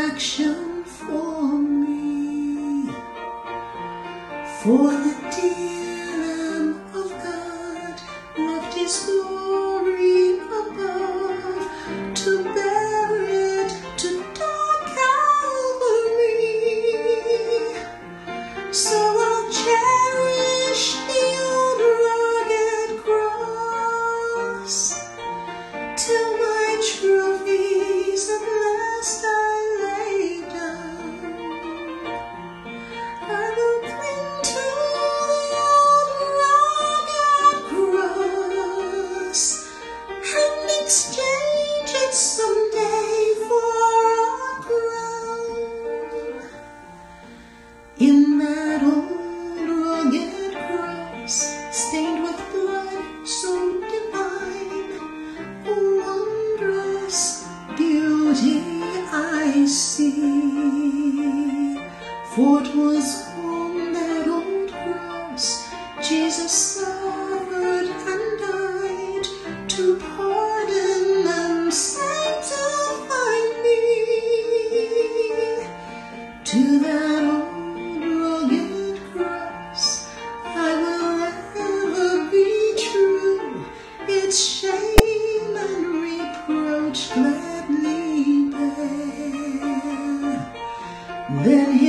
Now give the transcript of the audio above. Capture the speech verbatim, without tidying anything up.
action for me, for the dear Lamb of God left His glory above to bear it to dark Calvary. So I'll cherish the old rugged cross till my trophies at last I lay down. I will cling to the old rugged cross and exchange it someday for a crown. In that old rugged cross, stained with blood so divine, a wondrous beauty I see. For 'twas on that old cross Jesus suffered and died to pardon and sanctify me. To that old rugged cross I will ever be true, its shame and reproach gladly bear. Then